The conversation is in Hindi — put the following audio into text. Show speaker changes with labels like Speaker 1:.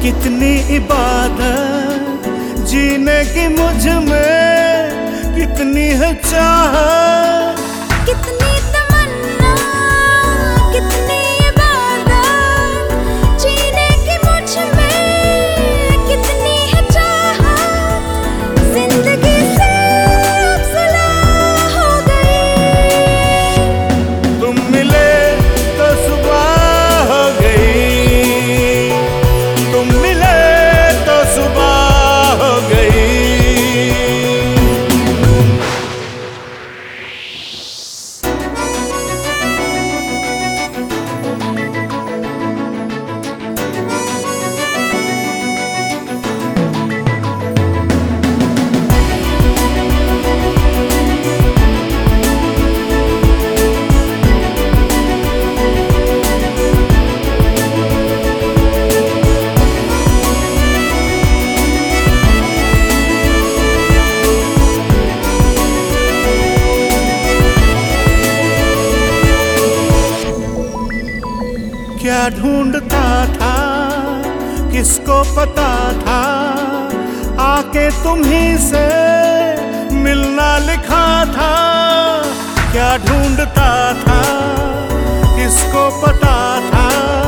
Speaker 1: कितनी इबादत जीने की मुझ में, कितनी है चाहत,
Speaker 2: कितनी तमन्ना, कितनी इबादत जीने की मुझ में, कितनी है चाहत। जिंदगी से अब सुलह हो गई,
Speaker 1: तुम मिले तो सुबह हो गई, तुम मिले तो सुबह हो गई। क्या ढूंढता था, किसको पता था, आके तुम्हीं से मिलना लिखा था। क्या ढूंढता था, किसको पता था,